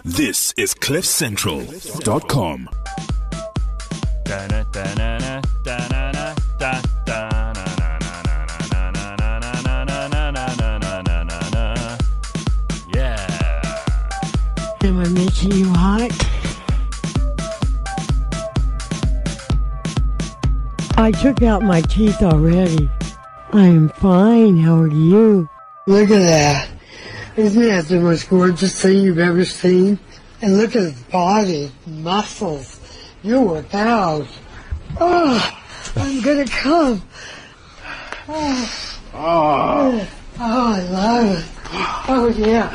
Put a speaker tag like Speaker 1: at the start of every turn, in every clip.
Speaker 1: This is CliffCentral.com.
Speaker 2: Yeah.
Speaker 3: Am I making you hot? I took out my teeth already. I'm fine. How are you? Look at that. Isn't that the most gorgeous thing you've ever seen? And look at his body, muscles. You work out. Oh, I'm gonna come. Oh, I love it. Oh, yeah.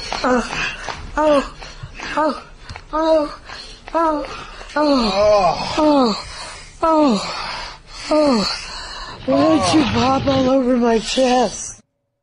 Speaker 3: Why don't you pop all over my chest?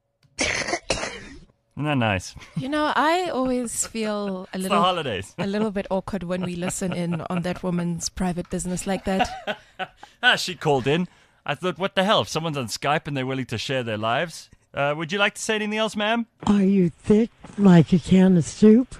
Speaker 2: Isn't that nice?
Speaker 4: You know, I always feel
Speaker 2: It's the holidays.
Speaker 4: a little bit awkward when we listen in on that woman's private business like that.
Speaker 2: She called in. I thought, what the hell? If someone's on Skype and they're willing to share their lives, would you like to say anything else, ma'am?
Speaker 3: Are you thick like a can of soup?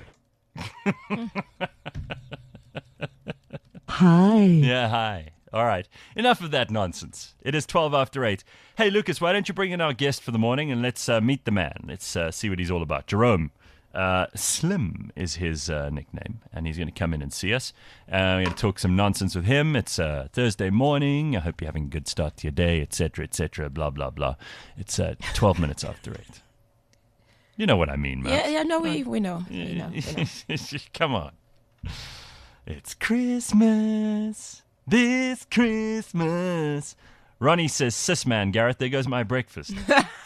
Speaker 3: Hi.
Speaker 2: Yeah, hi. All right. Enough of that nonsense. It is 12 after 8. Hey, Lucas, why don't you bring in our guest for the morning and let's meet the man. Let's see what he's all about. Jerome. Slim is his nickname, and he's going to come in and see us. We're going to talk some nonsense with him. It's Thursday morning. I hope you're having a good start to your day, etc., blah, blah, blah. It's 12 minutes after 8. You know what I mean, man.
Speaker 4: Yeah, no, we know. We know.
Speaker 2: Come on. It's Christmas. This Christmas. Ronnie says, sis man, Gareth, there goes my breakfast. Isn't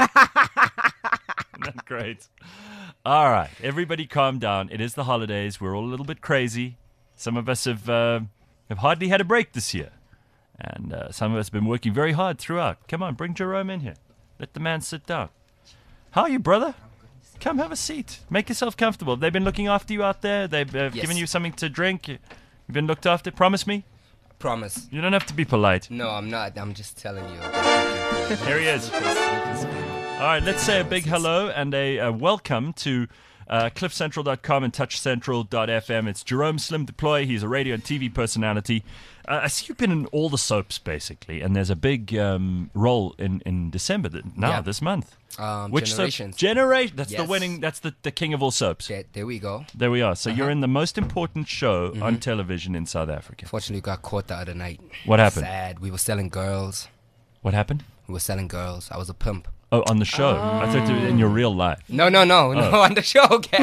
Speaker 2: that great? All right, everybody calm down. It is the holidays. We're all a little bit crazy. Some of us have hardly had a break this year. And some of us have been working very hard throughout. Come on, bring Jerome in here. Let the man sit down. How are you, brother? Come have a seat. Make yourself comfortable. They've been looking after you out there. They've given you something to drink. You've been looked after. Promise me.
Speaker 5: Promise.
Speaker 2: You don't have to be polite.
Speaker 5: No, I'm not. I'm just telling you.
Speaker 2: Here he is. All right, let's say a big hello and a welcome to CliffCentral.com and TouchCentral.fm. It's Jerome Slim Deploy. He's a radio and TV personality. I see you've been in all the soaps, basically, and there's a big role in December, this month. Which
Speaker 5: Generations.
Speaker 2: Generation. That's
Speaker 5: Yes.
Speaker 2: the winning. That's the king of all soaps.
Speaker 5: There we go.
Speaker 2: There we are. So you're in the most important show on television in South Africa.
Speaker 5: Fortunately, we got caught the other night.
Speaker 2: What happened?
Speaker 5: Sad. We were selling girls.
Speaker 2: What happened?
Speaker 5: We were selling girls. I was a pimp.
Speaker 2: Oh, on the show. I thought it was in your real life.
Speaker 5: No, on the show. Okay.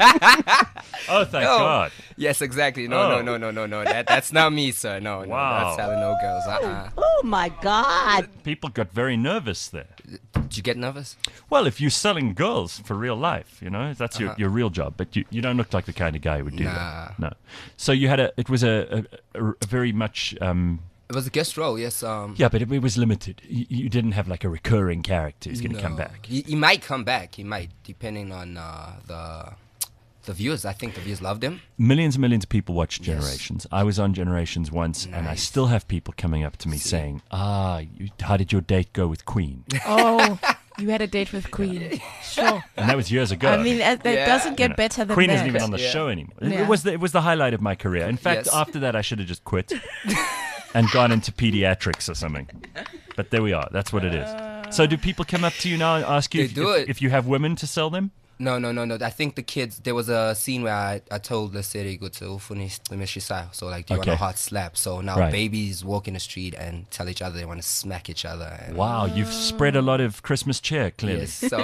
Speaker 2: Oh, thank
Speaker 5: No.
Speaker 2: God.
Speaker 5: Yes, exactly. No. That's not me, sir. No,
Speaker 2: Wow.
Speaker 5: not selling no girls.
Speaker 3: Oh my God.
Speaker 2: People got very nervous there.
Speaker 5: Did you get nervous?
Speaker 2: Well, if you're selling girls for real life, you know, that's your real job. But you don't look like the kind of guy who would do that. No. So you had it was a very much...
Speaker 5: It was a guest role, yes.
Speaker 2: yeah, but it was limited. You didn't have like a recurring character who's going to come back.
Speaker 5: He might come back. He might, depending on the viewers. I think the viewers loved him.
Speaker 2: Millions and millions of people watch Generations. I was on Generations once, and I
Speaker 5: Nice.
Speaker 2: still have people coming up to me saying, how did your date go with Queen?
Speaker 4: Oh, you had a date with Queen. Sure.
Speaker 2: And that was years ago.
Speaker 4: I mean, that doesn't get better than
Speaker 2: Queen
Speaker 4: that.
Speaker 2: isn't even on the
Speaker 5: Yeah.
Speaker 2: show anymore.
Speaker 4: Yeah.
Speaker 2: It was the highlight of my career. In fact,
Speaker 5: Yes.
Speaker 2: after that, I should have just quit and gone into pediatrics or something. But there we are. That's what it is. So do people come up to you now and ask you
Speaker 5: They do it.
Speaker 2: if you have women to sell them?
Speaker 5: No. I think the kids, there was a scene where I told Lesedi go to so like, do you want
Speaker 2: Okay.
Speaker 5: a hot slap? So now
Speaker 2: Right.
Speaker 5: babies walk in the street and tell each other they want to smack each other. And
Speaker 2: Wow, you've spread a lot of Christmas cheer, clearly.
Speaker 5: Yes, so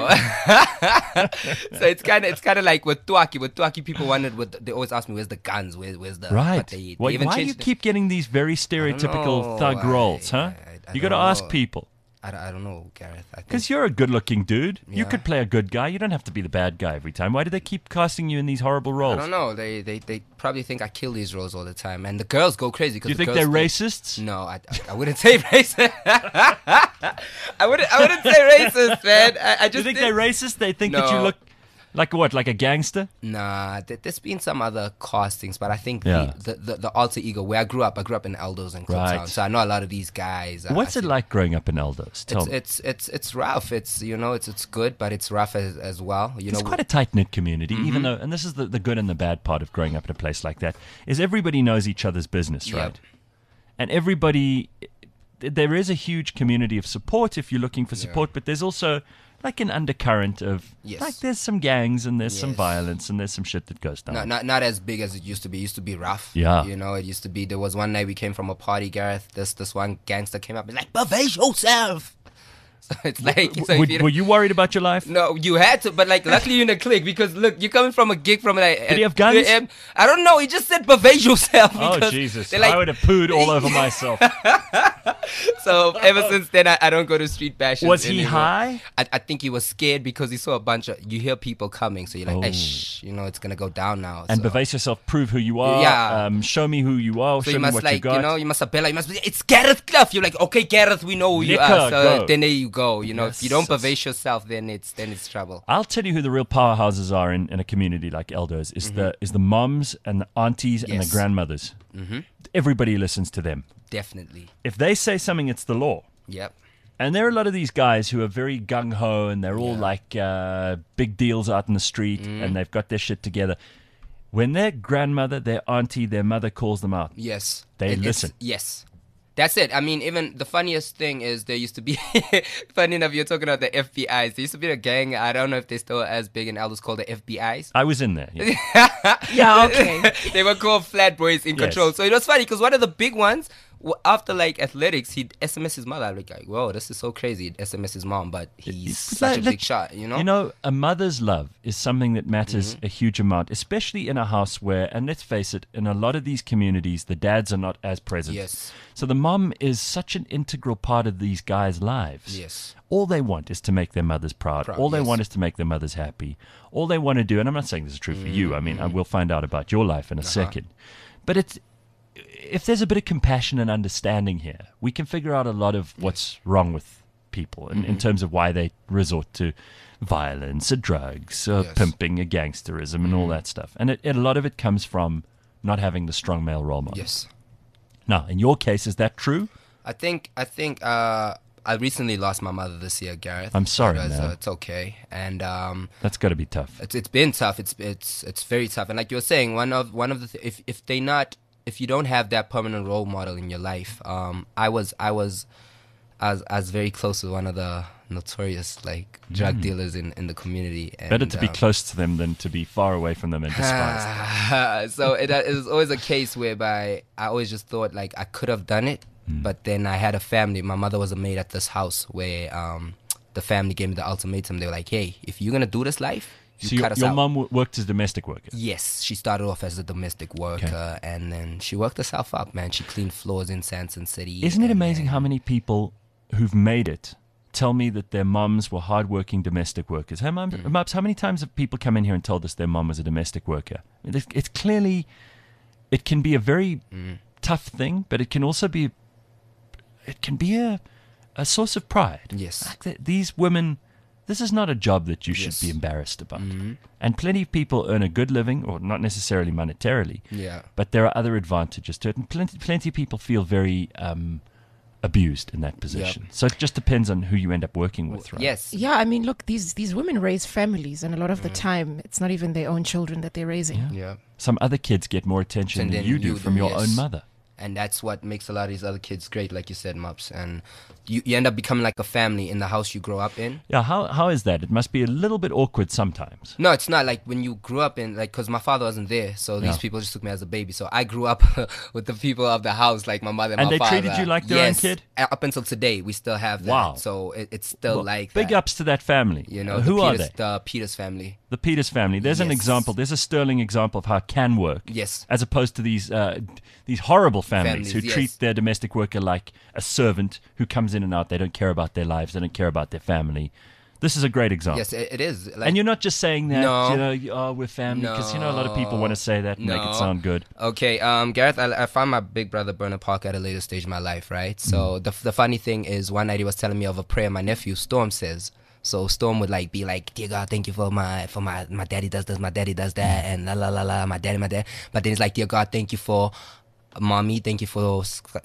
Speaker 5: so it's kind of like with Tuaki. With Tuaki, people they always ask me, where's the guns? Where's the
Speaker 2: Right.
Speaker 5: what they eat?
Speaker 2: Why
Speaker 5: They even
Speaker 2: do you
Speaker 5: changed
Speaker 2: keep getting these very stereotypical
Speaker 5: know.
Speaker 2: thug roles, huh?
Speaker 5: I
Speaker 2: You got to
Speaker 5: don't
Speaker 2: ask
Speaker 5: know.
Speaker 2: people.
Speaker 5: I don't know, Gareth. I think
Speaker 2: Because you're a good-looking dude. You
Speaker 5: Yeah.
Speaker 2: could play a good guy. You don't have to be the bad guy every time. Why do they keep casting you in these horrible
Speaker 5: I
Speaker 2: roles?
Speaker 5: don't know. They probably think I kill these roles all the time, and the girls go crazy.
Speaker 2: Do you think they're racists?
Speaker 5: No, I wouldn't say racist. I wouldn't say racist, man. I
Speaker 2: Do you
Speaker 5: just
Speaker 2: think they're racist? They think that you
Speaker 5: No.
Speaker 2: look... Like what? Like a gangster?
Speaker 5: Nah, there's been some other castings, but I think
Speaker 2: Yeah.
Speaker 5: the alter ego where I grew up in Eldos and Kliptown,
Speaker 2: Right.
Speaker 5: so I know a lot of these guys.
Speaker 2: What's it like growing up in Eldos? Tell me.
Speaker 5: It's rough. It's it's good, but it's rough as well.
Speaker 2: It's quite a tight-knit community, even though, and this is the good and the bad part of growing up in a place like that, is everybody knows each other's business,
Speaker 5: Yeah.
Speaker 2: right? And everybody, there is a huge community of support if you're looking for support, but there's also like an undercurrent of,
Speaker 5: Yes.
Speaker 2: like there's some gangs and there's some
Speaker 5: Yes.
Speaker 2: violence and there's some shit that goes down.
Speaker 5: Not as big as it used to be. It used to be rough.
Speaker 2: Yeah.
Speaker 5: It used to be. There was one night we came from a party, Gareth. This one gangster came up and like, "Behave yourself." So it's like, so if you
Speaker 2: Were you worried about your life?
Speaker 5: No, you had to, but like, luckily you're in a clique because look, you're coming from a gig from like.
Speaker 2: Did he have guns?
Speaker 5: I don't know. He just said "behave yourself."
Speaker 2: Oh,
Speaker 5: because
Speaker 2: Jesus.
Speaker 5: they're like-
Speaker 2: I would have pooed all over myself.
Speaker 5: So ever since then, I don't go to street bashes.
Speaker 2: Was he
Speaker 5: anymore.
Speaker 2: high?
Speaker 5: I think he was scared because he saw a bunch of. You hear people coming, so you're like,
Speaker 2: Oh.
Speaker 5: "Hey, shh, it's gonna go down now."
Speaker 2: And
Speaker 5: so.
Speaker 2: bevase yourself, prove who you are,
Speaker 5: Yeah.
Speaker 2: show me who you are,
Speaker 5: So
Speaker 2: show
Speaker 5: you
Speaker 2: me
Speaker 5: must
Speaker 2: what
Speaker 5: like,
Speaker 2: you got.
Speaker 5: you must appella, you must be, it's Gareth Cliff. You're like, okay, Gareth, we know who you
Speaker 2: Liquor,
Speaker 5: are. So
Speaker 2: go.
Speaker 5: then there you go.
Speaker 2: Yes.
Speaker 5: If you don't bevase yourself, then it's trouble.
Speaker 2: I'll tell you who the real powerhouses are in a community like Eldos is the moms and the aunties and the
Speaker 5: Yes.
Speaker 2: grandmothers. Everybody listens to them.
Speaker 5: Definitely.
Speaker 2: If they say something, it's the law.
Speaker 5: Yep.
Speaker 2: And there are a lot of these guys who are very gung ho and they're all like big deals out in the street and they've got their shit together. When their grandmother, their auntie, their mother calls them out,
Speaker 5: Yes.
Speaker 2: They
Speaker 5: It's-
Speaker 2: listen.
Speaker 5: Yes. That's it. I mean, even the funniest thing is there used to be, funny enough, you're talking about the FBIs. There used to be a gang, I don't know if they're still as big in Elders, called the FBIs.
Speaker 2: I was in there. Yeah.
Speaker 4: Yeah, okay.
Speaker 5: They were called Flat Boys in
Speaker 2: Yes.
Speaker 5: Control. So it was funny because one of the big ones, after like athletics, he'd SMS his mother. I'd be like, whoa, this is so crazy. He'd SMS his mom, but he's such a
Speaker 2: Like,
Speaker 5: big shot, you know?
Speaker 2: You know, a mother's love is something that matters a huge amount, especially in a house where, and let's face it, in a lot of these communities, the dads are not as present.
Speaker 5: Yes.
Speaker 2: So the mom is such an integral part of these guys' lives.
Speaker 5: Yes.
Speaker 2: All they want is to make their mothers proud. All they
Speaker 5: yes.
Speaker 2: want is to make their mothers happy. All they want to do, and I'm not saying this is true for you. I mean, I will find out about your life in a second. But if there's a bit of compassion and understanding here, we can figure out a lot of what's wrong with people in terms of why they resort to violence or drugs or
Speaker 5: Yes.
Speaker 2: pimping or gangsterism and all that stuff. And a lot of it comes from not having the strong male role model.
Speaker 5: Yes.
Speaker 2: Now, in your case, is that true?
Speaker 5: I think I recently lost my mother this year, Gareth.
Speaker 2: I'm sorry,
Speaker 5: But,
Speaker 2: man.
Speaker 5: it's okay. And
Speaker 2: That's got to be tough.
Speaker 5: it's been tough. It's very tough. And like you were saying, one of the if you don't have that permanent role model in your life, I was very close to one of the notorious like drug dealers in the community. And,
Speaker 2: Better to be close to them than to be far away from them and despised.
Speaker 5: So it was always a case whereby I always just thought like I could have done it, but then I had a family. My mother was a maid at this house where the family gave me the ultimatum. They were like, "Hey, if you're gonna do this life, you
Speaker 2: So
Speaker 5: cut us
Speaker 2: your
Speaker 5: out."
Speaker 2: mum worked as a domestic worker.
Speaker 5: Yes, she started off as a domestic worker, and then she worked herself up. Man, she cleaned floors in Sanson City.
Speaker 2: Isn't it
Speaker 5: and
Speaker 2: amazing
Speaker 5: then-
Speaker 2: how many people who've made it tell me that their mums were hardworking domestic workers? Hey, mums, how many times have people come in here and told us their mum was a domestic worker? It's clearly, it can be a very tough thing, but it can also be, a source of pride.
Speaker 5: Yes.
Speaker 2: Like these women, this is not a job that you should
Speaker 5: Yes.
Speaker 2: be embarrassed about. And plenty of people earn a good living, or not necessarily monetarily,
Speaker 5: Yeah.
Speaker 2: but there are other advantages to it. And plenty of people feel very abused in that position. So it just depends on who you end up working with, right?
Speaker 5: Yes.
Speaker 4: Yeah, I mean, look, these women raise families, and a lot of the time, it's not even their own children that they're raising.
Speaker 5: Yeah.
Speaker 2: Some other kids get more attention
Speaker 5: And
Speaker 2: than
Speaker 5: then
Speaker 2: you do
Speaker 5: you
Speaker 2: from
Speaker 5: do,
Speaker 2: your
Speaker 5: yes.
Speaker 2: own mother.
Speaker 5: And that's what makes a lot of these other kids great, like you said, Mups. And you end up becoming like a family in the house you grow up in.
Speaker 2: Yeah, how is that? It must be a little bit awkward sometimes.
Speaker 5: No, it's not like when you grew up in, like, because my father wasn't there, so these
Speaker 2: Yeah.
Speaker 5: people just took me as a baby. So I grew up with the people of the house, like my mother and
Speaker 2: And
Speaker 5: my
Speaker 2: they
Speaker 5: father.
Speaker 2: treated you like their own
Speaker 5: Yes.
Speaker 2: kid?
Speaker 5: Up until today, we still have that.
Speaker 2: Wow.
Speaker 5: So it's still
Speaker 2: Well,
Speaker 5: like
Speaker 2: big
Speaker 5: that.
Speaker 2: ups to that family.
Speaker 5: You know,
Speaker 2: who
Speaker 5: the
Speaker 2: are
Speaker 5: Peters,
Speaker 2: they?
Speaker 5: The Peters family.
Speaker 2: The Peters family. There's an
Speaker 5: Yes.
Speaker 2: example. There's a sterling example of how it can work.
Speaker 5: Yes.
Speaker 2: As opposed to these horrible families who
Speaker 5: Families,
Speaker 2: treat
Speaker 5: yes.
Speaker 2: their domestic worker like a servant who comes in and out. They don't care about their lives. They don't care about their family. This is a great example.
Speaker 5: Yes, it is. Like,
Speaker 2: And you're not just saying that,
Speaker 5: No.
Speaker 2: we're family, because a lot of people want to say that and make it
Speaker 5: No.
Speaker 2: sound good.
Speaker 5: Okay, Gareth, I found my big brother Bernard Parker at a later stage of my life, right? So the funny thing is, one night he was telling me of a prayer my nephew Storm says. So Storm would like be like, dear God, thank you for my daddy does this, my daddy does that, and la la la la, my dad. But then it's like, dear God, thank you for Mommy, thank you for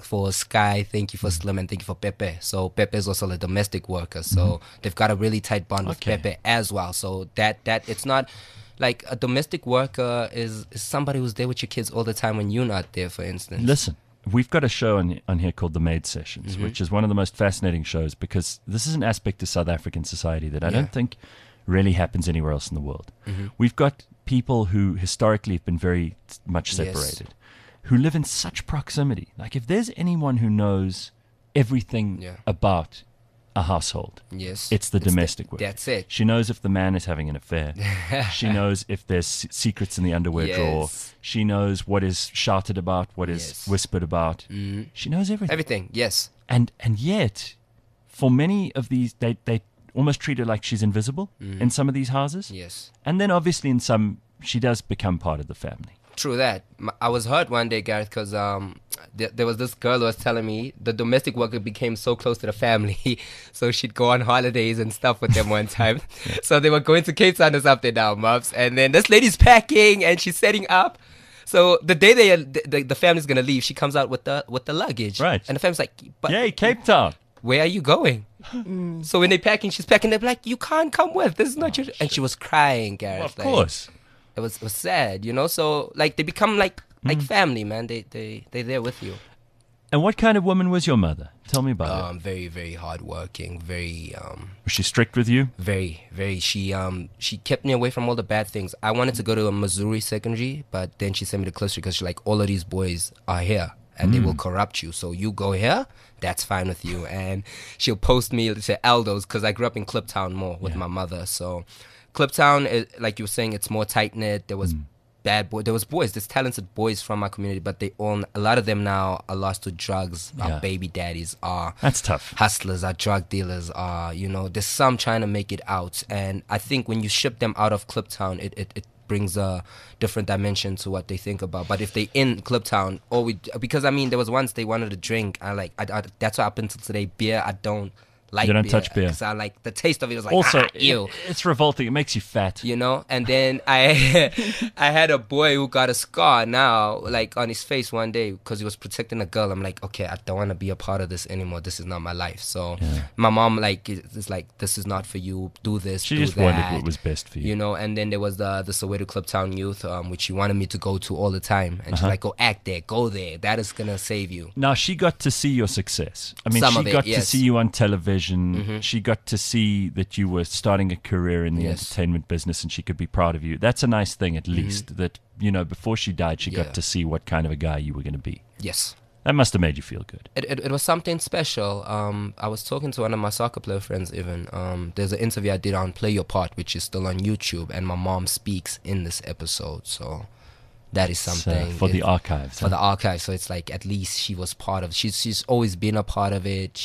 Speaker 5: Sky, thank you for Slim, and thank you for Pepe. So Pepe is also a domestic worker, so they've got a really tight bond with Pepe as well. So that it's not like a domestic worker is somebody who's there with your kids all the time when you're not there, for instance.
Speaker 2: Listen, we've got a show on here called The Maid Sessions, which is one of the most fascinating shows because this is an aspect of South African society that I don't think really happens anywhere else in the world. We've got people who historically have been very much separated, who live in such proximity. Like if there's anyone who knows everything about a household, it's the domestic worker.
Speaker 5: That's it.
Speaker 2: She knows if the man is having an affair. She knows if there's secrets in the underwear drawer. She knows what is shouted about, what is whispered about. She knows everything.
Speaker 5: Everything, yes.
Speaker 2: And yet, for many of these, they almost treat her like she's invisible in some of these houses.
Speaker 5: Yes.
Speaker 2: And then obviously in some, she does become part of the family.
Speaker 5: True that. I was hurt one day, Gareth, because there was this girl who was telling me the domestic worker became so close to the family, so she'd go on holidays and stuff with them one time. So they were going to Cape Town or something now, Muffs, and then this lady's packing and she's setting up. So the day the family's gonna leave, she comes out with the luggage,
Speaker 2: right?
Speaker 5: And the family's like, "But
Speaker 2: yay, Cape Town!
Speaker 5: Where are you going?" So when they're packing, she's packing. They're like, "You can't come with. This is not your." And she was crying, Gareth.
Speaker 2: Well, of course.
Speaker 5: It was sad, So like they become like family, man. They're there with you.
Speaker 2: And what kind of woman was your mother? Tell me about her.
Speaker 5: Very, very hardworking. Very.
Speaker 2: Was she strict with you?
Speaker 5: Very, very. She kept me away from all the bad things. I wanted to go to a Missouri secondary, but then she sent me to Cliff Street because she's like, all of these boys are here and they will corrupt you. So you go here, that's fine with you. And she'll post me to Aldo's because I grew up in Kliptown more with my mother. So Kliptown, like you were saying, it's more tight knit. There was bad boys. There was boys. There's talented boys from my community, but a lot of them now are lost to drugs. Our baby daddies are.
Speaker 2: That's tough.
Speaker 5: Hustlers, our drug dealers are. There's some trying to make it out, and I think when you ship them out of Kliptown, it brings a different dimension to what they think about. But if they in Kliptown, because there was once they wanted to drink. I that's why up until today, beer I don't. Like
Speaker 2: you don't
Speaker 5: beer,
Speaker 2: touch beer.
Speaker 5: Because I like the taste of it. Was like,
Speaker 2: also,
Speaker 5: ew.
Speaker 2: It's revolting. It makes you fat.
Speaker 5: And then I had a boy who got a scar now, like on his face one day because he was protecting a girl. I'm like, okay, I don't want to be a part of this anymore. This is not my life. So my mom is like, this is not for you. Do this.
Speaker 2: She
Speaker 5: do
Speaker 2: just
Speaker 5: that.
Speaker 2: wanted what was best for you.
Speaker 5: And then there was the Soweto Kliptown Youth, which she wanted me to go to all the time. And she's like, go act there, go there. That is gonna save you.
Speaker 2: Now she got to see your success. I mean,
Speaker 5: Some
Speaker 2: she got to see you on television. She got to see that you were starting a career in the entertainment business and she could be proud of you. That's a nice thing, at least, that, before she died, she got to see what kind of a guy you were going to be.
Speaker 5: Yes.
Speaker 2: That must have made you feel good.
Speaker 5: It was something special. I was talking to one of my soccer player friends even. There's an interview I did on Play Your Part, which is still on YouTube, and my mom speaks in this episode, so... That is something
Speaker 2: for the archives.
Speaker 5: For the archives, so it's like at least she was part of it. She's always been a part of it.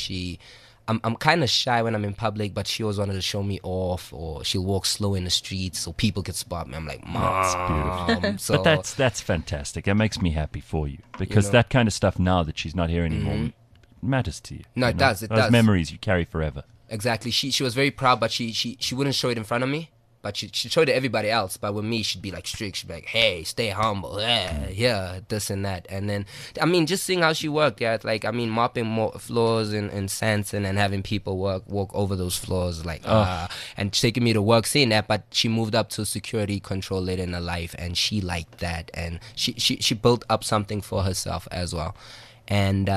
Speaker 5: I'm kind of shy when I'm in public, but she always wanted to show me off, or she'll walk slow in the streets so people could spot me. I'm like, Mom.
Speaker 2: That's beautiful. So, but that's fantastic. That makes me happy for you because that kind of stuff now that she's not here anymore matters to you.
Speaker 5: No, it does. It
Speaker 2: Those
Speaker 5: does.
Speaker 2: memories you carry forever.
Speaker 5: Exactly. She was very proud, but she wouldn't show it in front of me. But she showed it to everybody else. But with me, she'd be like strict. She'd be like, hey, stay humble. Yeah, this and that. And then, just seeing how she worked. Yeah, like, mopping more floors in Sanson and having people walk over those floors. Like, and taking me to work, seeing that. But she moved up to security control later in her life. And she liked that. And she built up something for herself as well. And,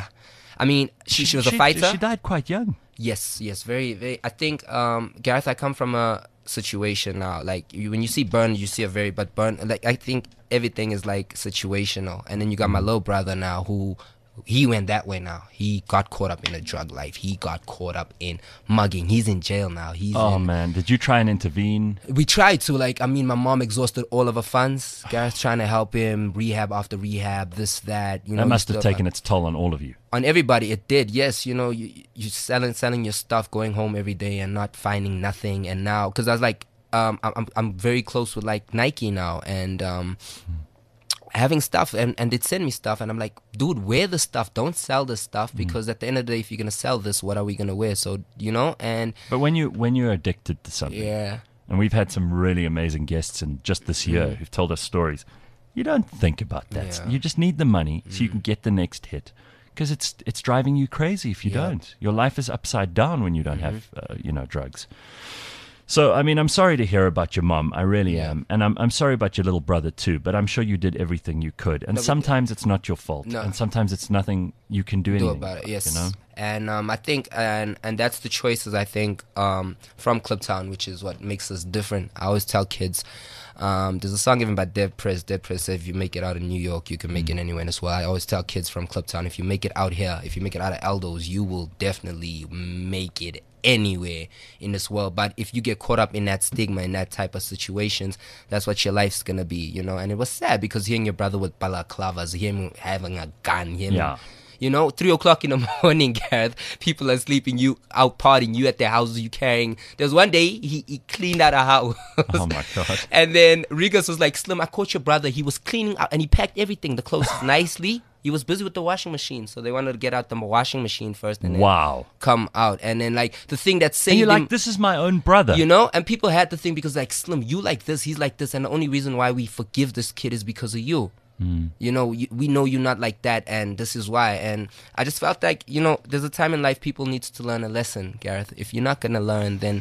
Speaker 5: she was a fighter.
Speaker 2: She died quite young.
Speaker 5: Yes, very, very. I think, Gareth, I come from a situation now. Like when you see Burn, you see but Burn. Like I think everything is like situational. And then you got my little brother now, who he went that way now. He got caught up in a drug life. He got caught up in mugging. He's in jail now.
Speaker 2: Man, did you try and intervene?
Speaker 5: We tried to. My mom exhausted all of her funds. Gareth trying to help him, rehab after rehab, this, that.
Speaker 2: That must have taken its toll on all of you.
Speaker 5: On everybody, it did. Yes, you selling your stuff, going home every day and not finding nothing. And now, because I was like, I'm very close with like Nike now, and having stuff, and they'd send me stuff, and I'm like, dude, wear the stuff, don't sell this stuff, because at the end of the day, if you're gonna sell this, what are we gonna wear? So and
Speaker 2: But when you're addicted to something,
Speaker 5: yeah,
Speaker 2: and we've had some really amazing guests in just this year who've told us stories, you don't think about that.
Speaker 5: Yeah.
Speaker 2: You just need the money so you can get the next hit. Because it's driving you crazy if you don't. Your life is upside down when you don't have drugs. So I mean, I'm sorry to hear about your mom. I really am, and I'm sorry about your little brother too. But I'm sure you did everything you could. And sometimes it's not your fault, and sometimes it's nothing you can do anything
Speaker 5: about it. Yes,
Speaker 2: you know?
Speaker 5: And I think and that's the choices I think from Kliptown, which is what makes us different. I always tell kids. There's a song given by Dead Press. Dead Press said, if you make it out in New York, you can make it anywhere as well. I always tell kids from Kliptown, if you make it out here, if you make it out of Aldo's, you will definitely make it anywhere in this world. But if you get caught up in that stigma, in that type of situations, that's what your life's gonna be, And it was sad because hearing your brother with balaclavas, him having a gun, him 3 o'clock in the morning, Gareth, people are sleeping, you out partying, you at their houses, you carrying. There was one day he cleaned out a house.
Speaker 2: Oh my God.
Speaker 5: And then Rigas was like, Slim, I caught your brother. He was cleaning out and he packed everything, the clothes nicely. He was busy with the washing machine. So they wanted to get out the washing machine first and then come out. And then like the thing that saved
Speaker 2: and you're
Speaker 5: him,
Speaker 2: like, this is my own brother.
Speaker 5: And people had to think because like, Slim, you like this, he's like this. And the only reason why we forgive this kid is because of you. We know you're not like that, and this is why. And I just felt like, there's a time in life people need to learn a lesson, Gareth. If you're not going to learn, then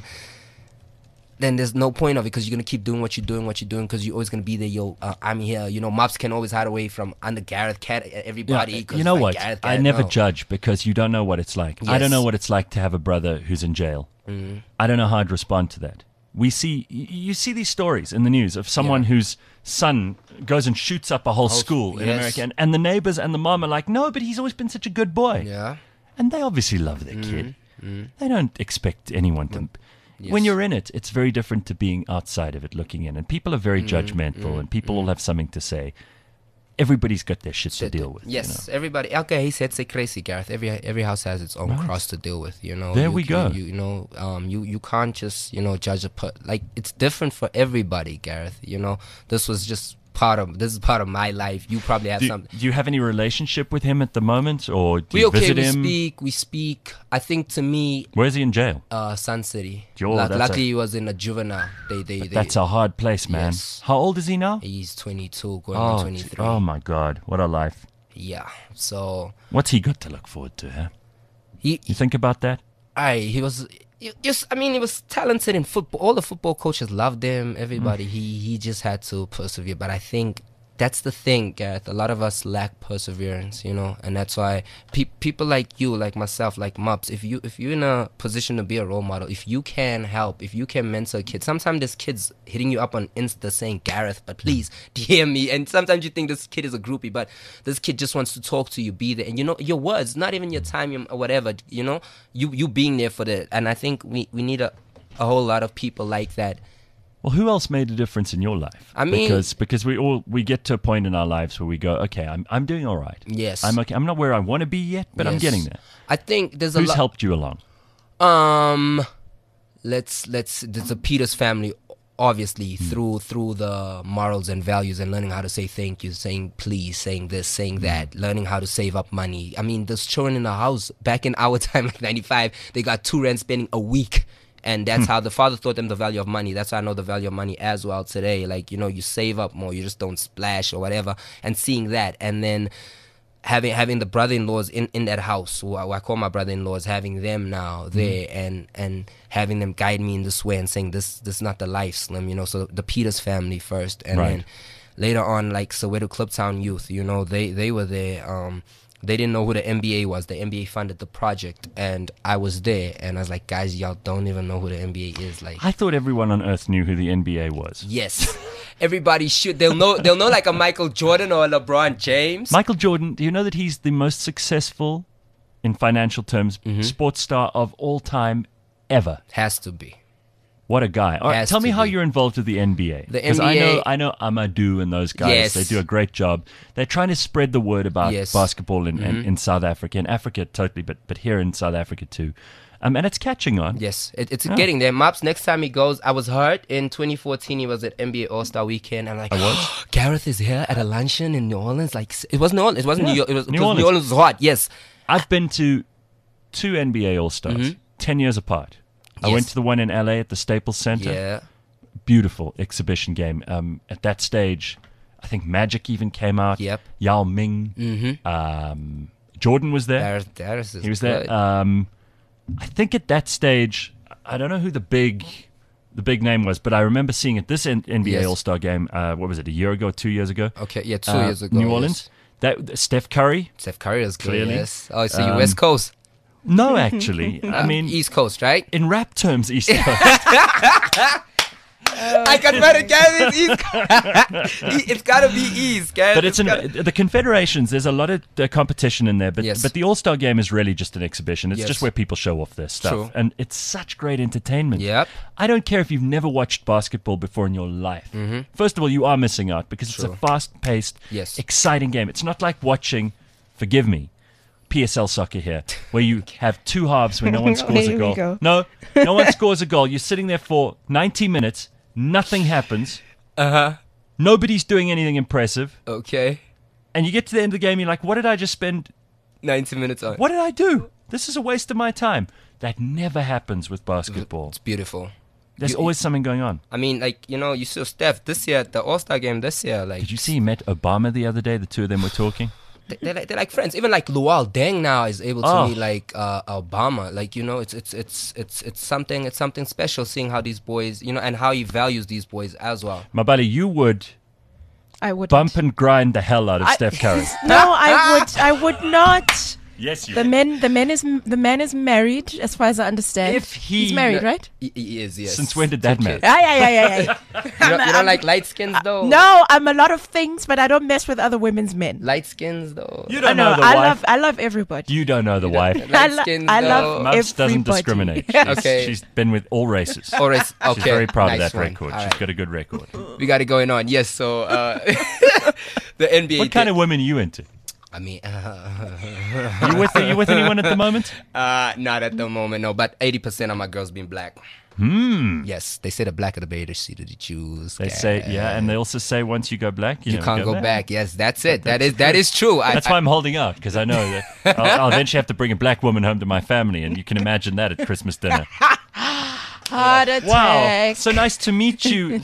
Speaker 5: there's no point of it, because you're going to keep doing what you're doing, because you're always going to be there. I'm here. Mops can always hide away from under Gareth, Cat, everybody.
Speaker 2: You know what?
Speaker 5: Gareth,
Speaker 2: I never judge, because you don't know what it's like.
Speaker 5: Yes.
Speaker 2: I don't know what it's like to have a brother who's in jail. I don't know how I'd respond to that. You see these stories in the news of someone whose son goes and shoots up a whole school in America, and the neighbors and the mom are like, no, but he's always been such a good boy.
Speaker 5: Yeah.
Speaker 2: And they obviously love their kid. They don't expect anyone to... When you're in it, it's very different to being outside of it, looking in. And people are very judgmental, and people all have something to say. Everybody's got their shit to deal with.
Speaker 5: Yes, everybody. Okay, he said, "Say crazy, Gareth." Every house has its own cross to deal with.
Speaker 2: There we go.
Speaker 5: You can't just judge it's different for everybody, Gareth. This was just this is part of my life. You probably have something.
Speaker 2: Do you have any relationship with him at the moment, or do you visit him?
Speaker 5: We speak. I think to me,
Speaker 2: where's he in jail?
Speaker 5: Sun City.
Speaker 2: Luckily,
Speaker 5: he was in a juvenile.
Speaker 2: That's a hard place, man.
Speaker 5: Yes.
Speaker 2: How old is he now?
Speaker 5: He's 22, going on 23.
Speaker 2: Oh my God, what a life!
Speaker 5: Yeah. So
Speaker 2: what's he got to look forward to? Huh? You think about that?
Speaker 5: He was. He was talented in football. All the football coaches loved him. Everybody. He just had to persevere. But I think that's the thing, Gareth. A lot of us lack perseverance, and that's why people like you, like myself, like Mups, if you're in a position to be a role model, if you can help, if you can mentor kids. Sometimes there's kids hitting you up on Insta saying, Gareth, but please DM me. And sometimes you think this kid is a groupie, but this kid just wants to talk to you, be there. And your words, not even your time or whatever, you being there for that. And I think we need a whole lot of people like that.
Speaker 2: Well, who else made a difference in your life?
Speaker 5: I mean,
Speaker 2: because we get to a point in our lives where we go, okay, I'm doing all right.
Speaker 5: Yes,
Speaker 2: I'm okay. I'm not where I want to be yet, but I'm getting there.
Speaker 5: I think there's
Speaker 2: who's helped you along.
Speaker 5: There's the Peters family, obviously through the morals and values and learning how to say thank you, saying please, saying this, saying that, learning how to save up money. I mean, there's children in the house back in our time, like 95, they got 2 rand spending a week. And that's how the father taught them the value of money. That's how I know the value of money as well today. Like, you save up more. You just don't splash or whatever. And seeing that. And then having the brother-in-laws in that house, who I call my brother-in-laws, having them now there and having them guide me in this way and saying, this is not the life, Slim. So the Peters family first. And then later on, like Soweto Kliptown Youth, they were there. They didn't know who the NBA was. The NBA funded the project, and I was there. And I was like, guys, y'all don't even know who the NBA is. Like,
Speaker 2: I thought everyone on earth knew who the NBA was.
Speaker 5: Yes, everybody should. They'll know like a Michael Jordan or a LeBron James.
Speaker 2: Michael Jordan. Do you know that he's the most successful, in financial terms, sports star of all time ever?
Speaker 5: Has to be.
Speaker 2: What a guy. All right, tell me how you're involved with the NBA.
Speaker 5: The NBA.
Speaker 2: I know Amadou and those guys.
Speaker 5: Yes.
Speaker 2: They do a great job. They're trying to spread the word about basketball in South Africa. In Africa, totally, but here in South Africa too. And it's catching on.
Speaker 5: Yes, it's getting there. Mops, next time he goes, I was hurt in 2014. He was at NBA All-Star Weekend. I'm like, Gareth is here at a luncheon in New Orleans. Like, it was New Orleans. It wasn't New York. It was New Orleans was hot. Yes,
Speaker 2: I've been to 2 NBA All-Stars, 10 years apart. I went to the one in LA at the Staples Center.
Speaker 5: Yeah.
Speaker 2: Beautiful exhibition game. At that stage, I think Magic even came out.
Speaker 5: Yep.
Speaker 2: Yao Ming. Jordan was there.
Speaker 5: Darius is
Speaker 2: He was
Speaker 5: good.
Speaker 2: there. I think at that stage, I don't know who the big name was, but I remember seeing at this NBA
Speaker 5: Yes.
Speaker 2: All-Star game, what was it, a year ago, 2 years ago?
Speaker 5: Okay, yeah, 2 years ago.
Speaker 2: New Orleans. That Steph Curry.
Speaker 5: Steph Curry is good.
Speaker 2: Clearly.
Speaker 5: Yes. Oh, so you West Coast.
Speaker 2: No, actually. I mean,
Speaker 5: East Coast, right?
Speaker 2: in rap terms, East Coast.
Speaker 5: I can better guess East. It's gotta be East, guys.
Speaker 2: But the Confederations, there's a lot of competition in there, but
Speaker 5: Yes.
Speaker 2: but the All-Star game is really just an exhibition. It's
Speaker 5: Yes.
Speaker 2: just where people show off their stuff.
Speaker 5: True.
Speaker 2: And it's such great entertainment.
Speaker 5: Yep.
Speaker 2: I don't care if you've never watched basketball before in your life. First of all, you are missing out because it's a
Speaker 5: True.
Speaker 2: fast-paced,
Speaker 5: Yes.
Speaker 2: exciting game. It's not like watching, forgive me, PSL soccer here, where you have 2 halves where no one scores a
Speaker 4: Here we
Speaker 2: goal.
Speaker 4: go.
Speaker 2: No one scores a goal. You're sitting there for 90 minutes. Nothing happens. Nobody's doing anything impressive.
Speaker 5: Okay.
Speaker 2: And you get to the end of the game, you're like, what did I just spend?
Speaker 5: 90 minutes on.
Speaker 2: What did I do? This is a waste of my time. That never happens with basketball.
Speaker 5: It's beautiful.
Speaker 2: There's always something going on.
Speaker 5: I mean, like, you saw Steph this year, the All-Star game this year, like,
Speaker 2: Did you see he met Obama the other day? The two of them were talking.
Speaker 5: they're like friends. Even like Luol Deng now is able to
Speaker 2: Oh.
Speaker 5: meet like Obama. Like, it's something special seeing how these boys, and how he values these boys as well.
Speaker 2: Mabali, you would
Speaker 4: I would
Speaker 2: bump and grind the hell out of Steph Curry.
Speaker 4: No, I would not.
Speaker 2: Yes, you
Speaker 4: The man is married, as far as I understand.
Speaker 2: If
Speaker 4: he's married, right?
Speaker 5: He is, yes.
Speaker 2: Since when did that matter?
Speaker 4: Yeah.
Speaker 5: You don't like light skins though?
Speaker 4: No, I'm a lot of things, but I don't mess with other women's men.
Speaker 5: Light skins though.
Speaker 2: You
Speaker 4: I
Speaker 2: don't
Speaker 4: know.
Speaker 2: know the
Speaker 4: I
Speaker 2: wife.
Speaker 4: love everybody.
Speaker 2: You don't know the wife.
Speaker 5: Light skins
Speaker 4: I
Speaker 5: though.
Speaker 4: love
Speaker 2: Mubs doesn't
Speaker 4: everybody.
Speaker 2: discriminate.
Speaker 5: Okay.
Speaker 2: She's been with all races.
Speaker 5: Or it's, okay.
Speaker 2: She's very proud
Speaker 5: Nice
Speaker 2: of that
Speaker 5: one.
Speaker 2: record.
Speaker 5: All
Speaker 2: She's
Speaker 5: right.
Speaker 2: got a good record.
Speaker 5: We got it going on. Yes, so the NBA.
Speaker 2: What kind of women are you into?
Speaker 5: I mean,
Speaker 2: You with anyone at the moment?
Speaker 5: not at the moment, no. But 80% of my girls being black. Yes, they say the blacker the better, the sweeter the juice.
Speaker 2: They say, yeah, and they also say once you go black,
Speaker 5: You
Speaker 2: never
Speaker 5: can't go back. Yes, that's it. That is true.
Speaker 2: That's why I'm holding out, because I know that I'll eventually have to bring a black woman home to my family, and you can imagine that at Christmas dinner.
Speaker 4: Heart attack.
Speaker 2: Wow, so nice to meet you,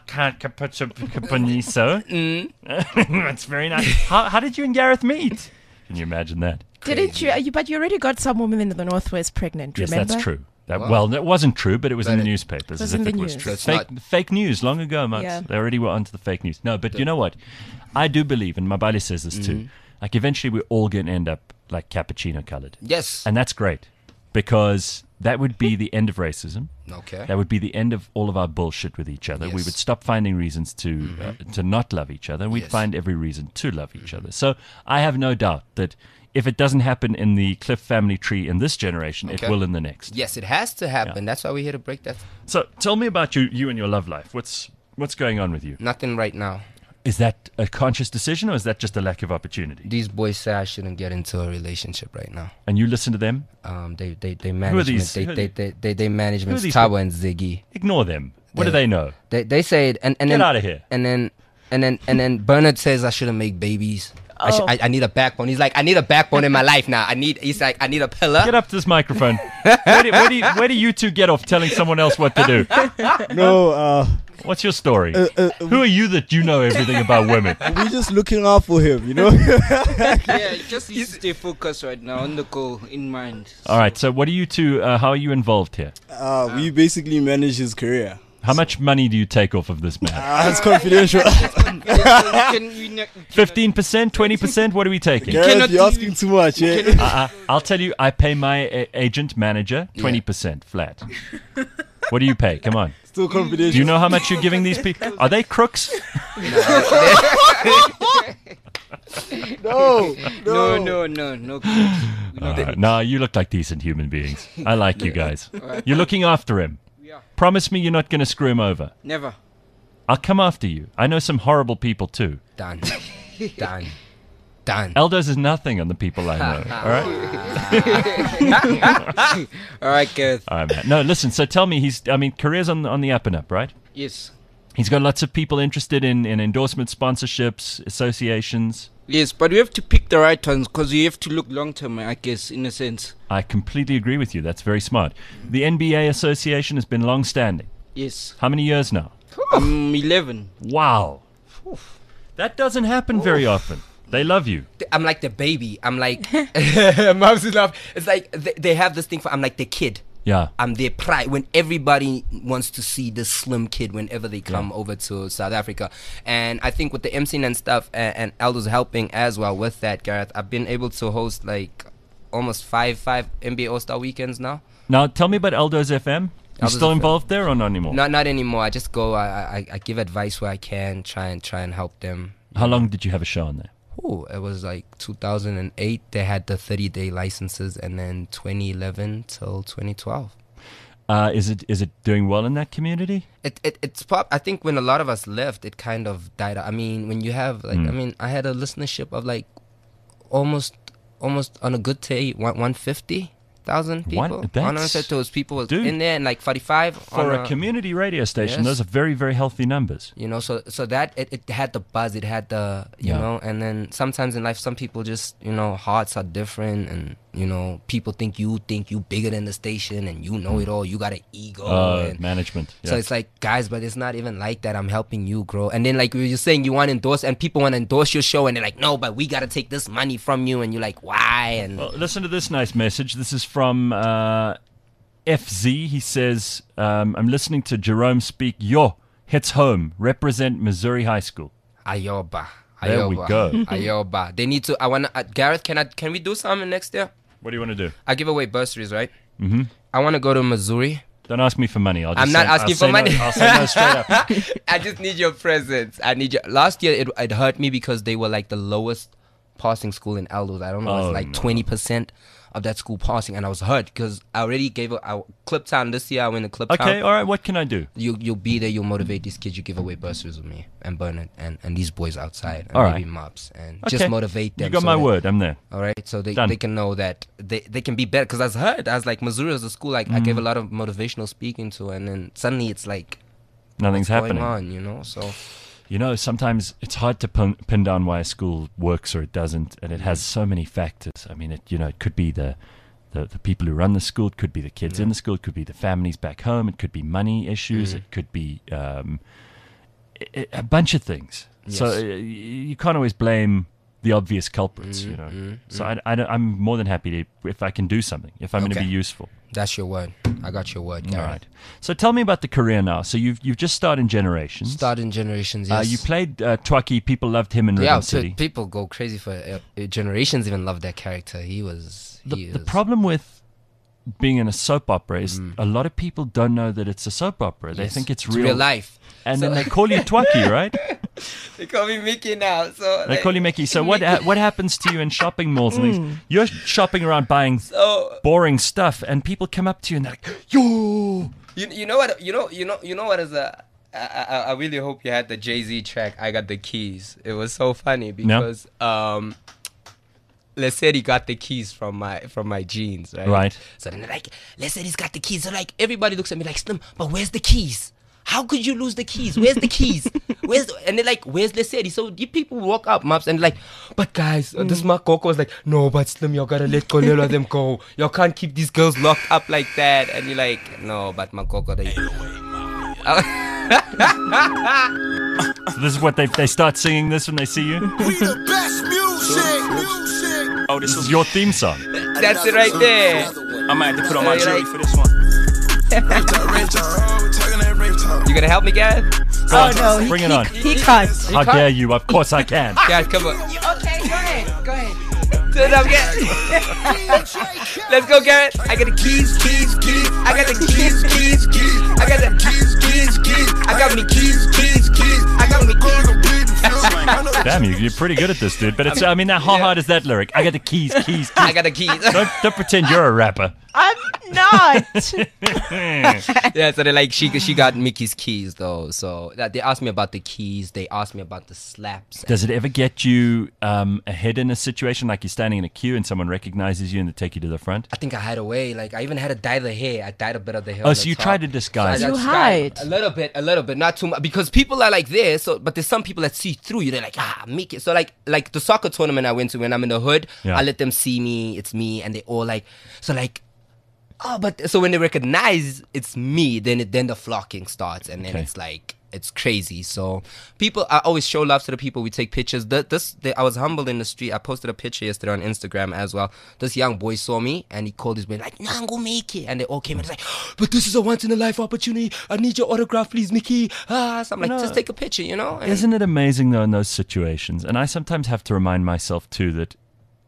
Speaker 2: Kapaniso. That's very nice. How did you and Gareth meet? Can you imagine that?
Speaker 4: Didn't you? But you already got some woman in the Northwest pregnant.
Speaker 2: Yes,
Speaker 4: Remember?
Speaker 2: that's true. Well, it wasn't true, but it was in the
Speaker 5: But
Speaker 2: newspapers
Speaker 4: was
Speaker 2: as if
Speaker 4: in
Speaker 2: it
Speaker 4: the
Speaker 2: was
Speaker 4: news.
Speaker 2: true.
Speaker 5: It's
Speaker 2: Fake news long ago, Max.
Speaker 4: Yeah.
Speaker 2: They already were onto the fake news. No, but you know what? I do believe, and Mabali says this too, like eventually we're all going to end up like cappuccino colored.
Speaker 5: Yes.
Speaker 2: And that's great because that would be the end of racism.
Speaker 5: Okay.
Speaker 2: That would be the end of all of our bullshit with each other. We
Speaker 5: Yes.
Speaker 2: would stop finding reasons to not love each other. We'd
Speaker 5: Yes.
Speaker 2: find every reason to love each other. So I have no doubt that if it doesn't happen in the Cliff family tree in this generation,
Speaker 5: Okay.
Speaker 2: it will in the next.
Speaker 5: Yes, it has to happen. That's why we're here to break that.
Speaker 2: So tell me about you and your love life. What's going on with you?
Speaker 5: Nothing right now.
Speaker 2: Is that a conscious decision or is that just a lack of opportunity?
Speaker 5: These boys say I shouldn't get into a relationship right now.
Speaker 2: And you listen to them?
Speaker 5: They management.
Speaker 2: these?
Speaker 5: They management.
Speaker 2: these
Speaker 5: Tabo and Ziggy.
Speaker 2: Ignore them. What do
Speaker 5: They-
Speaker 2: they know?
Speaker 5: They say it, and
Speaker 2: Get
Speaker 5: then
Speaker 2: out of here.
Speaker 5: And then Bernard says I shouldn't make babies. I need a backbone. He's like, I need a backbone in my life now. He's like, I need a pillar.
Speaker 2: Get up to this microphone. Where do you two get off telling someone else what to do?
Speaker 6: No,
Speaker 2: What's your story? Who are you that you know everything about women?
Speaker 6: we're just looking out for him, you know?
Speaker 7: Yeah, just stay focused right now on the goal in mind.
Speaker 2: All right, so what are you two, how are you involved here?
Speaker 6: We basically manage his career.
Speaker 2: How much money do you take off of this man?
Speaker 6: It's confidential.
Speaker 7: Can we not-
Speaker 2: 15%, 20%? What are we taking?
Speaker 6: Gareth,
Speaker 7: cannot
Speaker 6: you're
Speaker 7: do-
Speaker 6: asking too much, yeah?
Speaker 2: I'll tell you, I pay my agent manager 20% flat. What do you pay? Come on.
Speaker 6: Still confidential.
Speaker 2: Do you know how much you're giving these people? Are they crooks?
Speaker 6: No.
Speaker 7: No.
Speaker 2: No, you look like decent human beings. I like you guys. You're looking after him.
Speaker 7: Yeah.
Speaker 2: Promise me you're not going to screw him over.
Speaker 7: Never.
Speaker 2: I'll come after you. I know some horrible people too.
Speaker 5: Done. Done.
Speaker 2: Eldos is nothing on the people I know. All right.
Speaker 7: All right, Gareth.
Speaker 2: All right, man. No, listen. So tell me, career's on the up and up, right?
Speaker 7: Yes.
Speaker 2: He's got lots of people interested in endorsement sponsorships, associations.
Speaker 7: Yes, but we have to pick the right ones because you have to look long term, I guess, in a sense.
Speaker 2: I completely agree with you. That's very smart. The NBA Association has been long standing.
Speaker 7: Yes.
Speaker 2: How many years now?
Speaker 7: 11.
Speaker 2: Wow. That doesn't happen very often. They love you.
Speaker 5: I'm like the baby. I'm like, moms love. It's like they have this thing for. I'm like the kid.
Speaker 2: Yeah.
Speaker 5: I'm their pride. When everybody wants to see this slim kid whenever they come over to South Africa, and I think with the MCing and stuff, and Eldo's helping as well with that, Gareth. I've been able to host like almost five NBA All-Star weekends now.
Speaker 2: Now tell me about Eldo's FM. You still involved there or not anymore?
Speaker 5: Not anymore. I just go. I give advice where I can. Try and help them.
Speaker 2: How long did you have a show on there?
Speaker 5: Oh, it was like 2008. They had the 30-day licenses, and then 2011 till 2012.
Speaker 2: Is it doing well in that community?
Speaker 5: It's pop. I think when a lot of us left, it kind of died out. I mean, when you have like, I had a listenership of like almost on a good day 150,000 people. Those people was in there, and like 45
Speaker 2: for a community radio station.
Speaker 5: Yes.
Speaker 2: Those are very, very healthy numbers.
Speaker 5: You know, so that it had the buzz, it had the you know, and then sometimes in life, some people just hearts are different, and people think you bigger than the station, and you know it all. You got an ego. And
Speaker 2: Management. Yeah.
Speaker 5: So it's like, guys, but it's not even like that. I'm helping you grow. And then like we were just saying, you want to endorse, and people want to endorse your show, and they're like, no, but we got to take this money from you, and you're like, why? And
Speaker 2: well, listen to this nice message. This is from FZ. He says, I'm listening to Jerome speak. Yo, hits home. Represent Missouri High School.
Speaker 5: Ayoba.
Speaker 2: There we go.
Speaker 5: Ayoba. They need to. I want to. Gareth, can we do something next year?
Speaker 2: What do you want to do?
Speaker 5: I give away bursaries, right?
Speaker 2: Mm-hmm.
Speaker 5: I want to go to Missouri.
Speaker 2: Don't ask me for money.
Speaker 5: I'm not asking for money.
Speaker 2: I'll say no straight up.
Speaker 5: I just need your presence. Last year it hurt me because they were like the lowest passing school in Eldo's. I don't know. It's like 20% of that school passing, and I was hurt because I already gave a Cliptown this year. I went to Cliptown.
Speaker 2: Okay, all right. What can I do?
Speaker 5: You'll be there. You'll motivate these kids. You give away bursaries with me and Bernard and these boys outside, and
Speaker 2: all
Speaker 5: maybe Mops, and just motivate them.
Speaker 2: You got my word. I'm there.
Speaker 5: All right, so they can know that they can be better. Because I was hurt. I was like, Missouri was a school like I gave a lot of motivational speaking to, and then suddenly it's like
Speaker 2: nothing's happening.
Speaker 5: Going on, so.
Speaker 2: Sometimes it's hard to pin down why a school works or it doesn't, and it has so many factors. I mean, it could be the people who run the school, it could be the kids in the school, it could be the families back home, it could be money issues, it could be a bunch of things. Yes. So you can't always blame the obvious culprits, So I'm more than happy to, if I can do something, if I'm going to be useful.
Speaker 5: That's your word. I got your word, Gary.
Speaker 2: All right. So tell me about the career now. So you've just started in Generations.
Speaker 5: Yes.
Speaker 2: You played Twaki. People loved him in Rhythm City.
Speaker 5: People go crazy for Generations. Even loved that character. The
Speaker 2: problem with being in a soap opera is a lot of people don't know that it's a soap opera. They think it's real
Speaker 5: life.
Speaker 2: And then they call you Twaki, right?
Speaker 5: They call me Mickey now. So
Speaker 2: they call you Mickey. So what happens to you in shopping malls? And things? You're shopping around buying boring stuff, and people come up to you and they're like, "Yo."
Speaker 5: You know what? You know what is a. I really hope you had the Jay-Z track. I got the keys. It was so funny because let's say he got the keys from my jeans, right?
Speaker 2: Right.
Speaker 5: So then they're like, let's say he's got the keys. So like everybody looks at me like, Slim, but where's the keys? How could you lose the keys? Where's the keys? And they're like, where's Lesedi? So you people walk up, Maps, and like, but guys, this Makoko was like, no, but Slim, you gotta let them go. You can't keep these girls locked up like that. And you're like, no, but Makoko,
Speaker 2: So this is what they start singing this when they see you?
Speaker 8: We the best music.
Speaker 2: Oh, this is your theme song.
Speaker 5: That's it right there.
Speaker 8: I might have to put on my jewelry for this one.
Speaker 5: You gonna help me, guys?
Speaker 4: No,
Speaker 2: bring it on.
Speaker 4: He can't.
Speaker 2: How dare you? Of course I can.
Speaker 5: Guys, come on.
Speaker 4: Okay, go ahead.
Speaker 5: Turn it up, Garrett. Let's go, Garrett. I got the keys. I got the keys. I got the keys. I got me keys. I got me keys.
Speaker 2: Damn, you're pretty good at this, dude. But it's, how hard is that lyric? I got the keys.
Speaker 5: I got the keys.
Speaker 2: Don't pretend you're a rapper.
Speaker 4: I'm not.
Speaker 5: Yeah, so they're like, she got Mickey's keys though. So they asked me about the keys. They asked me about the slaps.
Speaker 2: Does it ever get you ahead in a situation, like you're standing in a queue and someone recognizes you and they take you to the front?
Speaker 5: I think I hid away. Like I even had to dye the hair. I dyed a bit of the hair.
Speaker 2: Oh,
Speaker 5: on
Speaker 2: so
Speaker 5: the
Speaker 2: you
Speaker 5: top.
Speaker 2: tried to disguise
Speaker 5: So I
Speaker 2: it.
Speaker 4: You
Speaker 5: disguised
Speaker 4: hide.
Speaker 5: a little bit, not too much, because people are like this. So, but there's some people that see through you. They're like, Mickey. So like the soccer tournament I went to, when I'm in the hood,
Speaker 2: Yeah.
Speaker 5: I let them see me. It's me, and they all like, so like. Oh, but so when they recognize it's me, then the flocking starts, and then
Speaker 2: Okay.
Speaker 5: it's like it's crazy. So people, I always show love to the people. We take pictures. I was humbled in the street. I posted a picture yesterday on Instagram as well. This young boy saw me and he called his man like, "Nango Mickey," and they all came and it's like, "But this is a once in a life opportunity. I need your autograph, please, Mickey." So I'm like, just take a picture, you know. And
Speaker 2: Isn't it amazing, though, in those situations? And I sometimes have to remind myself, too, that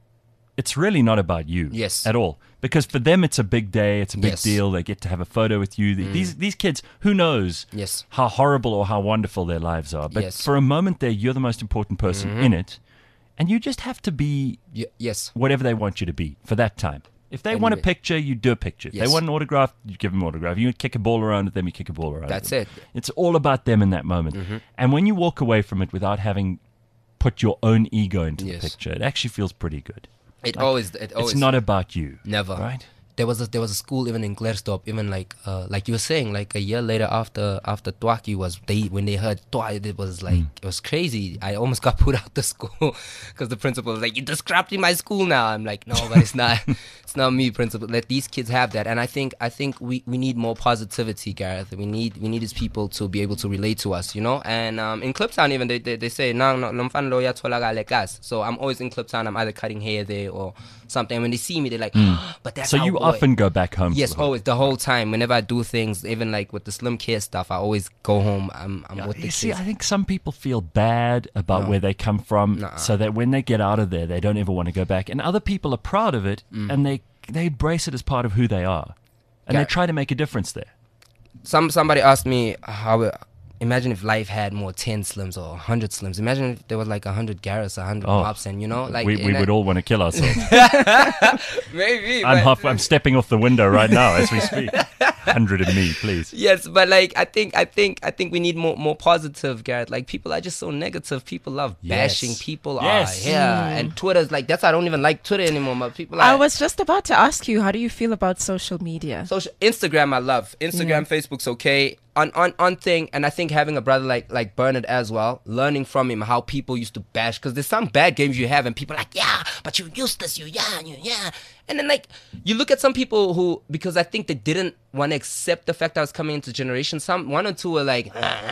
Speaker 2: it's really not about you
Speaker 5: Yes.
Speaker 2: at all. Because for them, it's a big day. It's a big
Speaker 5: Yes.
Speaker 2: deal. They get to have a photo with you. These kids, who knows
Speaker 5: Yes.
Speaker 2: how horrible or how wonderful their lives are. But
Speaker 5: Yes.
Speaker 2: for a moment there, you're the most important person in it. And you just have to be
Speaker 5: yes,
Speaker 2: whatever they want you to be for that time. If they want a
Speaker 5: Anyway.
Speaker 2: picture, you do a picture. If
Speaker 5: Yes.
Speaker 2: they want an autograph, you give them an autograph. You kick a ball around with them, you kick a ball around
Speaker 5: That's
Speaker 2: with them.
Speaker 5: it.
Speaker 2: It's all about them in that moment. And when you walk away from it without having put your own ego into the
Speaker 5: Yes.
Speaker 2: picture, it actually feels pretty good.
Speaker 5: it always.
Speaker 2: It's not about you.
Speaker 5: Never.
Speaker 2: Right?
Speaker 5: There was a school even in Glersdorp, even like you were saying, like a year later after Twaki when they heard Twaki, it was like it was crazy. I almost got put out the school because the principal was like, "You're disrupting my school now." I'm like, "No, but it's not. It's not me, principal. Let these kids have that." And I think we need more positivity, Gareth. We need these people to be able to relate to us, you know. And in Kliptown even they say no mfana uyatholakala eKasi. So I'm always in Kliptown. I'm either cutting hair there or something. When they see me, they're like, "But that's
Speaker 2: So
Speaker 5: our
Speaker 2: you
Speaker 5: boy."
Speaker 2: often go back home. to
Speaker 5: Yes,
Speaker 2: the hood.
Speaker 5: always, the whole time. Whenever I do things, even like with the Slim Care stuff, I always go home. I'm with the
Speaker 2: You
Speaker 5: kids.
Speaker 2: see, I think some people feel bad about
Speaker 5: No.
Speaker 2: where they come from,
Speaker 5: Nuh-uh.
Speaker 2: so that when they get out of there, they don't ever want to go back. And other people are proud of it, and they embrace it as part of who they are, and
Speaker 5: Yeah.
Speaker 2: they try to make a difference there.
Speaker 5: Somebody asked me how. Imagine if life had more 10 Slims or 100 Slims. Imagine if there was like 100 Garrets, 100
Speaker 2: Oh.
Speaker 5: Mops, and you know, like
Speaker 2: we would all want to kill ourselves.
Speaker 5: maybe.
Speaker 2: I'm stepping off the window right now as we speak. 100 of me, please.
Speaker 5: Yes, but like I think we need more positive, Garrett. Like people are just so negative. People love bashing.
Speaker 2: Yes.
Speaker 5: People
Speaker 2: Yes.
Speaker 5: are and Twitter's like that's why I don't even like Twitter anymore. But people
Speaker 4: I
Speaker 5: are
Speaker 4: was just about to ask you, how do you feel about social media?
Speaker 5: social Instagram. I love Instagram. Facebook's okay. On thing, and I think having a brother like Bernard as well, learning from him how people used to bash, because there's some bad games you have and people are like, yeah, but you useless, yeah, and then like you look at some people who, because I think they didn't want to accept the fact I was coming into generation. One or two were like,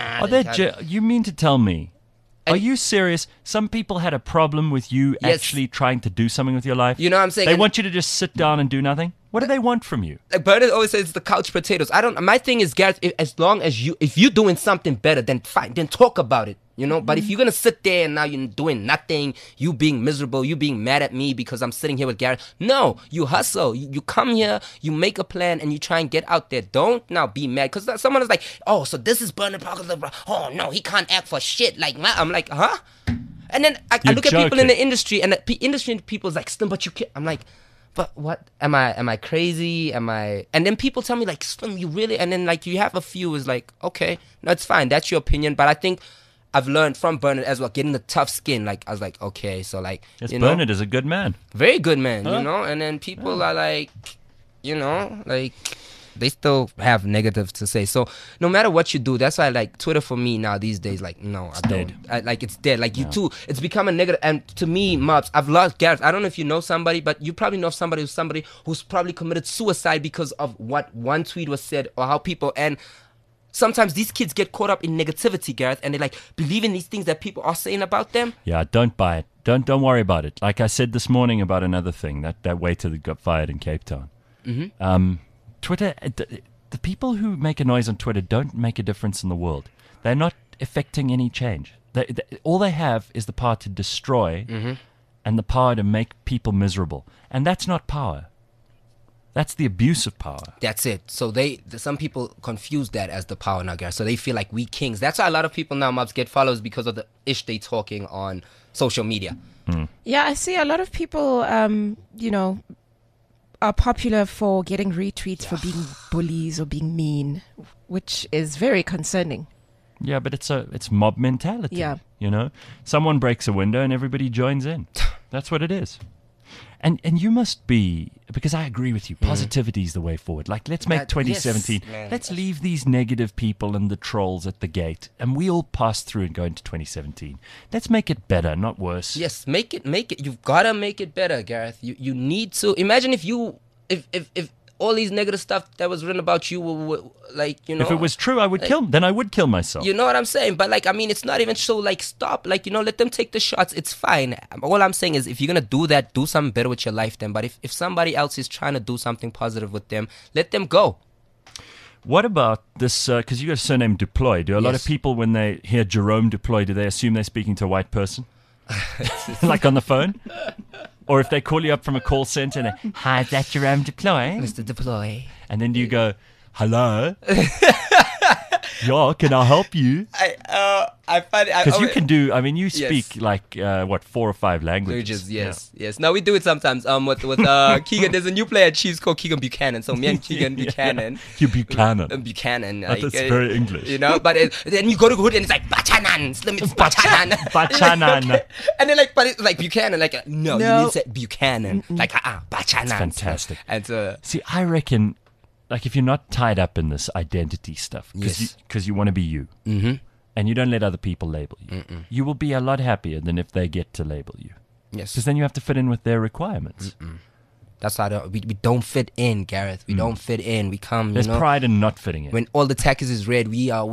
Speaker 2: You mean to tell me? Are you serious? Some people had a problem with you
Speaker 5: Yes.
Speaker 2: actually trying to do something with your life.
Speaker 5: You know what I'm saying?
Speaker 2: They
Speaker 5: And-
Speaker 2: want you to just sit down and do nothing. What do they want from you?
Speaker 5: like Bernard always says, the couch potatoes. My thing is, Gareth, as long as if you're doing something better, then fine, then talk about it. You know, but if you're gonna sit there and now you're doing nothing, you being miserable, you being mad at me because I'm sitting here with Gareth. No, you hustle. You come here, you make a plan, and you try and get out there. Don't now be mad because someone is like, oh, so this is Bernard Parker. Oh no, he can't act for shit. Like I'm like, huh? And then I
Speaker 2: You're
Speaker 5: look at people in
Speaker 2: joking.
Speaker 5: the industry, and the industry people's like, Slim, but you can't. I'm like, but what? Am I crazy? Am I? And then people tell me like, Slim, you really? And then like you have a few is like, okay, no, it's fine. That's your opinion. But I think I've learned from Bernard as well, getting the tough skin. Like I was like, okay, so like,
Speaker 2: Yes,
Speaker 5: you know,
Speaker 2: Bernard is a good man.
Speaker 5: very good man, you know. And then people are like, you know, like they still have negative to say. So no matter what you do, that's why like Twitter for me now these days, like no, I don't. Like it's dead. Like you too, it's become a negative. And to me, Mobs, I've lost Gareth. I don't know if you know somebody, but you probably know somebody who's probably committed suicide because of what one tweet was said or how people and. Sometimes these kids get caught up in negativity, Gareth, and they like believe in these things that people are saying about them.
Speaker 2: Yeah, don't buy it. Don't worry about it. Like I said this morning about another thing, that waiter that got fired in Cape Town. Twitter, the people who make a noise on Twitter don't make a difference in the world. They're not affecting any change. All they have is the power to destroy and the power to make people miserable. And that's not power. That's the abuse of power.
Speaker 5: That's it. So some people confuse that as the power now, Gareth. So they feel like we kings. That's why a lot of people now, Mobs, get followers because of the ish they talking on social media.
Speaker 4: Yeah, I see a lot of people, you know, are popular for getting retweets for being bullies or being mean, which is very concerning.
Speaker 2: Yeah, but it's mob mentality.
Speaker 4: Yeah.
Speaker 2: You know, someone breaks a window and everybody joins in. That's what it is. And you must be, because I agree with you, positivity is the way forward. Like, let's make 2017, let's leave these negative people and the trolls at the gate, and we all pass through and go into 2017. Let's make it better, not worse.
Speaker 5: Yes, make it. You've got to make it better, Gareth. You need to. Imagine if all these negative stuff that was written about you were like, you know.
Speaker 2: If it was true, I would I would kill myself.
Speaker 5: You know what I'm saying? But like, I mean, it's not even so like, stop. Like, you know, let them take the shots. It's fine. All I'm saying is, if you're going to do that, do something better with your life then. But if somebody else is trying to do something positive with them, let them go.
Speaker 2: What about this, because you got a surname Deploy. Do a lot of people, when they hear Jerome Deploy, do they assume they're speaking to a white person? Like on the phone? Or if they call you up from a call center and they, hi, is that Jerome Deploy?
Speaker 5: Mr. Deploy.
Speaker 2: And then do you go, hello? Yeah, can I help you?
Speaker 5: I find it
Speaker 2: because you can do. I mean, you speak like 4 or 5 languages.
Speaker 5: Yes. Now we do it sometimes. With Keegan, there's a new player at Chiefs called Keegan Buchanan. So me and Keegan Buchanan.
Speaker 2: You Buchanan.
Speaker 5: Buchanan.
Speaker 2: Like, that's very English.
Speaker 5: You know, but then you go to Hood and it's like Bachanan. Slim, it's Bachanan.
Speaker 2: Bachanan.
Speaker 5: And then but it's like Buchanan. Like no, you need to say Buchanan. Like Bachanan.
Speaker 2: That's fantastic.
Speaker 5: And
Speaker 2: see, I reckon, like, if you're not tied up in this identity stuff, because you want to be you.
Speaker 5: Mm-hmm.
Speaker 2: And you don't let other people label you. You will be a lot happier than if they get to label you.
Speaker 5: Yes.
Speaker 2: Because then you have to fit in with their requirements.
Speaker 5: That's how we don't fit in, Gareth. We don't fit in. We come.
Speaker 2: There's pride in not fitting in.
Speaker 5: When all the taxes is red, we are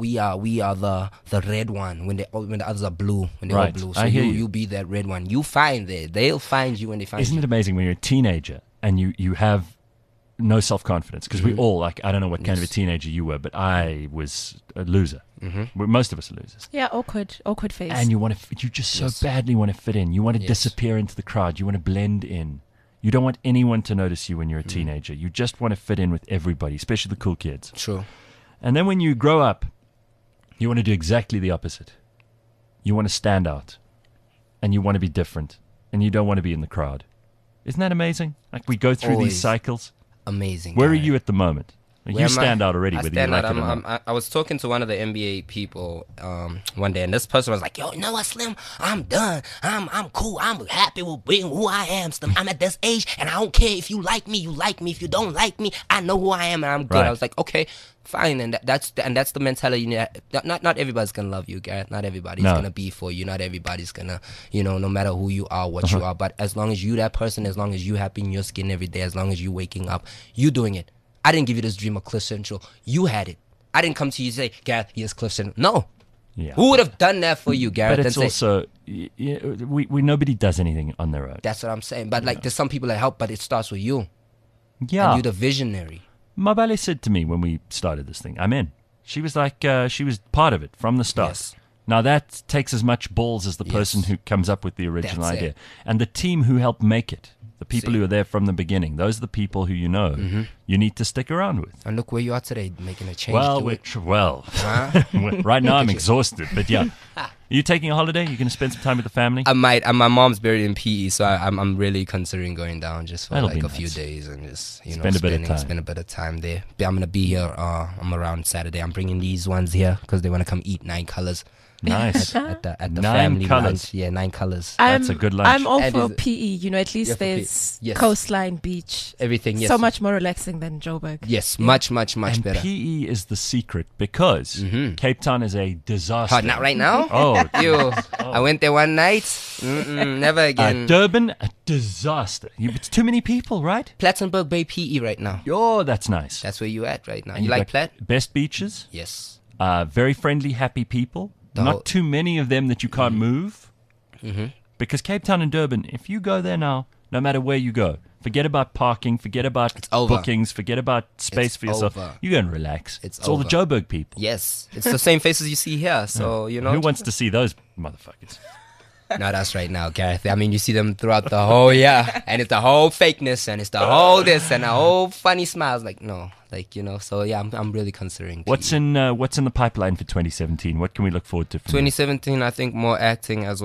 Speaker 5: the red one. When the others are blue, when they're all blue. So you be that red one. You find there. They'll find you when they find you.
Speaker 2: Isn't it amazing when you're a teenager and you have no self-confidence? Because we all, like, I don't know what kind of a teenager you were, but I was a loser. Most of us are losers.
Speaker 4: Yeah, awkward phase.
Speaker 2: And you just so badly want to fit in. You want to disappear into the crowd. You want to blend in. You don't want anyone to notice you when you're a teenager. You just want to fit in with everybody, especially the cool kids.
Speaker 5: True.
Speaker 2: And then when you grow up, you want to do exactly the opposite. You want to stand out. And you want to be different. And you don't want to be in the crowd. Isn't that amazing? Like, we go through these cycles.
Speaker 5: Amazing.
Speaker 2: Where are you at the moment? You stand out already, whether you like it or not.
Speaker 5: I was talking to one of the NBA people one day, and this person was like, "Yo, you know what, Slim? I'm done. I'm cool. I'm happy with being who I am, Slim. I'm at this age, and I don't care if you like me. You like me. If you don't like me, I know who I am, and I'm good."
Speaker 2: Right.
Speaker 5: I was like, "Okay, fine." And that's the mentality. Not everybody's gonna love you, Gareth. Not everybody's gonna be for you. Not everybody's gonna, no matter who you are, what you are. But as long as you that person, as long as you happy in your skin every day, as long as you waking up, you doing it. I didn't give you this dream of Cliff Central. You had it. I didn't come to you and say, Gareth, here's Cliff Central. No.
Speaker 2: Yeah.
Speaker 5: Who would have done that for you, Gareth?
Speaker 2: But it's also, nobody does anything on their own.
Speaker 5: That's what I'm saying. But like, there's some people that help, but it starts with you.
Speaker 2: Yeah.
Speaker 5: And you're the visionary.
Speaker 2: Mabale said to me when we started this thing, I'm in. She was like, she was part of it from the start.
Speaker 5: Yes.
Speaker 2: Now that takes as much balls as the person who comes up with the original idea. And the team who helped make it. The people who are there from the beginning, those are the people who you need to stick around with.
Speaker 5: And look where you are today, making a change.
Speaker 2: Right now I'm exhausted, but yeah. Are you taking a holiday? You're going to spend some time with the family?
Speaker 5: I might. And my mom's buried in PE, so I'm really considering going down just for
Speaker 2: That'll
Speaker 5: like a few days and just
Speaker 2: spend a bit of
Speaker 5: time there. But I'm gonna be here. I'm around Saturday. I'm bringing these ones here because they want to come eat 9 colors.
Speaker 2: Nice.
Speaker 5: At the
Speaker 2: 9
Speaker 5: family
Speaker 2: colors.
Speaker 5: lunch. Yeah, 9 colors.
Speaker 2: That's a good lunch.
Speaker 4: I'm all for PE. At least there's coastline, beach.
Speaker 5: Everything, yes.
Speaker 4: So much more relaxing than Joburg.
Speaker 5: Yes, much
Speaker 2: and
Speaker 5: better.
Speaker 2: PE is the secret because Cape Town is a disaster.
Speaker 5: Not right now? I went there one night. Never again.
Speaker 2: Durban, a disaster. It's too many people, right?
Speaker 5: Plattenberg Bay PE right now.
Speaker 2: Oh, that's nice.
Speaker 5: That's where you at right now.
Speaker 2: And
Speaker 5: you like Platt?
Speaker 2: Best beaches.
Speaker 5: Yes.
Speaker 2: Very friendly, happy people. Not too many of them that you can't move. Because Cape Town and Durban, if you go there now, no matter where you go, forget about parking, forget about bookings, forget about space for yourself. You go and relax. It's all the Joburg people.
Speaker 5: Yes. It's the same faces you see here. So,
Speaker 2: Who wants to see those motherfuckers?
Speaker 5: Not us right now, Gareth. I mean, you see them throughout the whole year, and it's the whole fakeness, and it's the whole this, and the whole funny smiles. Like, no, So yeah, I'm really considering.
Speaker 2: What's in the pipeline for 2017? What can we look forward to?
Speaker 5: 2017, I think more acting as well.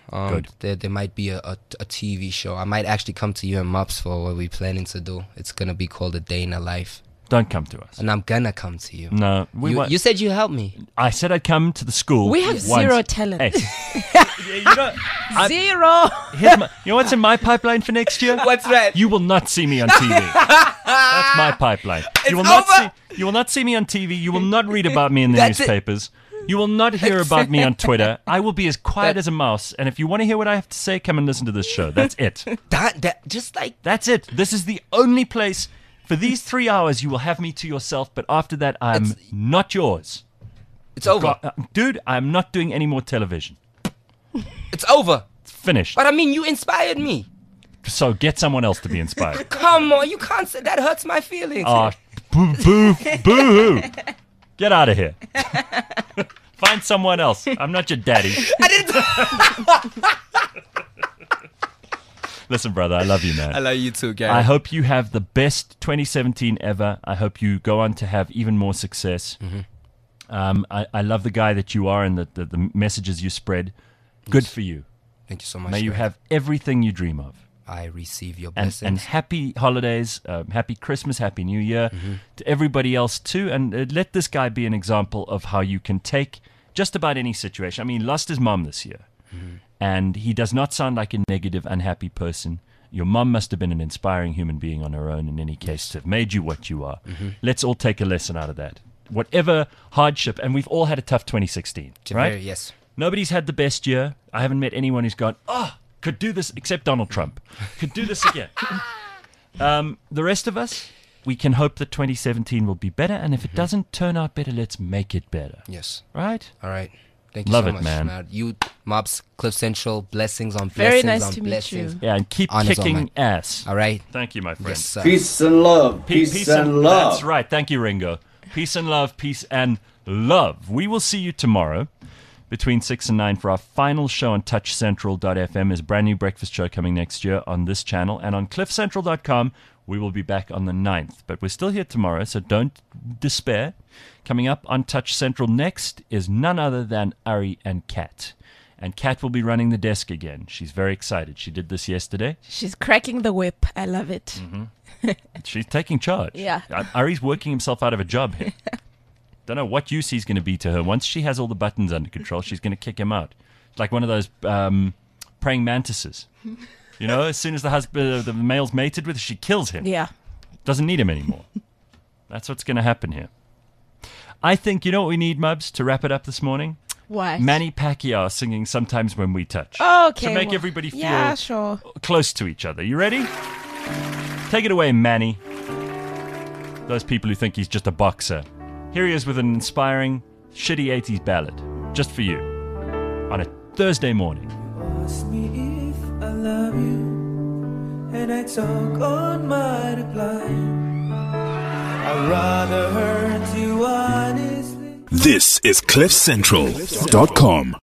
Speaker 2: Good.
Speaker 5: There might be a TV show. I might actually come to you and Mops for what we're planning to do. It's gonna be called A Day in a Life.
Speaker 2: Don't come to us.
Speaker 5: And I'm gonna come to you.
Speaker 2: No,
Speaker 5: You said you help me.
Speaker 2: I said I'd come to the school.
Speaker 4: We have
Speaker 2: once.
Speaker 4: zero talent.
Speaker 2: Hey,
Speaker 4: Zero.
Speaker 2: you know what's in my pipeline for next year?
Speaker 5: What's that?
Speaker 2: You will not see me on TV. That's my pipeline. You will not see me on TV. You will not read about me in the
Speaker 5: That's
Speaker 2: newspapers. You will not hear about me on Twitter. I will be as quiet as a mouse. And if you want to hear what I have to say, come and listen to this show. That's it. That's it. This is the only place. For these 3 hours, you will have me to yourself. But after that, I'm not yours.
Speaker 5: It's over.
Speaker 2: Dude, I'm not doing any more television.
Speaker 5: It's over.
Speaker 2: It's finished.
Speaker 5: But I mean, you inspired me.
Speaker 2: So get someone else to be inspired.
Speaker 5: Come on, you can't say that. Hurts my feelings.
Speaker 2: Oh, boo-hoo. Get out of here. Find someone else. I'm not your daddy. Listen, brother, I love you, man.
Speaker 5: I love you too, Gary.
Speaker 2: I hope you have the best 2017 ever. I hope you go on to have even more success.
Speaker 5: Mm-hmm.
Speaker 2: I love the guy that you are and the messages you spread. Good for you.
Speaker 5: Thank you so much.
Speaker 2: May you
Speaker 5: Gary.
Speaker 2: have everything you dream of.
Speaker 5: I receive your
Speaker 2: And
Speaker 5: blessings.
Speaker 2: happy holidays, happy Christmas, happy New Year to everybody else too. And let this guy be an example of how you can take just about any situation. I mean, he lost his mom this year. And he does not sound like a negative, unhappy person. Your mom must have been an inspiring human being on her own in any case to have made you what you are. Let's all take a lesson out of that. Whatever hardship, and we've all had a tough 2016, right?
Speaker 5: Yes.
Speaker 2: Nobody's had the best year. I haven't met anyone who's gone, could do this, except Donald Trump. Could do this again. The rest of us, we can hope that 2017 will be better. And if it doesn't turn out better, let's make it better.
Speaker 5: Yes.
Speaker 2: Right?
Speaker 5: All right. Thank you
Speaker 2: Love
Speaker 5: so
Speaker 2: it,
Speaker 5: much,
Speaker 2: man.
Speaker 5: You, Mobs, Cliff Central, blessings on
Speaker 4: Very
Speaker 5: blessings
Speaker 4: nice
Speaker 5: on
Speaker 4: to meet
Speaker 5: blessings.
Speaker 4: you.
Speaker 2: Yeah, and keep
Speaker 5: Honors on
Speaker 2: kicking ass.
Speaker 5: All right.
Speaker 2: Thank you, my friend.
Speaker 5: Yes, sir.
Speaker 9: Peace and love. Peace and love.
Speaker 2: That's right. Thank you, Ringo. Peace and love. Peace and love. We will see you tomorrow between 6 and 9 for our final show on TouchCentral.fm. There's a brand new breakfast show coming next year on this channel. And on CliffCentral.com, we will be back on the 9th. But we're still here tomorrow, so don't despair. Coming up on Touch Central next is none other than Ari and Kat. And Kat will be running the desk again. She's very excited. She did this yesterday.
Speaker 4: She's cracking the whip. I love it.
Speaker 2: She's taking charge.
Speaker 4: Yeah.
Speaker 2: Ari's working himself out of a job here. Don't know what use he's going to be to her. Once she has all the buttons under control, she's going to kick him out. It's like one of those praying mantises. You know, as soon as the male's mated with, she kills him.
Speaker 4: Yeah.
Speaker 2: Doesn't need him anymore. That's what's going to happen here. I think, you know what we need, Mubs, to wrap it up this morning?
Speaker 4: What?
Speaker 2: Manny Pacquiao singing Sometimes When We Touch.
Speaker 4: Oh, okay.
Speaker 2: To make
Speaker 4: well,
Speaker 2: everybody feel
Speaker 4: sure.
Speaker 2: close to each other. You ready? Take it away, Manny. Those people who think he's just a boxer. Here he is with an inspiring, shitty 80s ballad. Just for you. On a Thursday morning.
Speaker 10: Ask me if I love you, and I talk on my reply. I'd rather hurt you honestly.
Speaker 1: This is CliffCentral.com.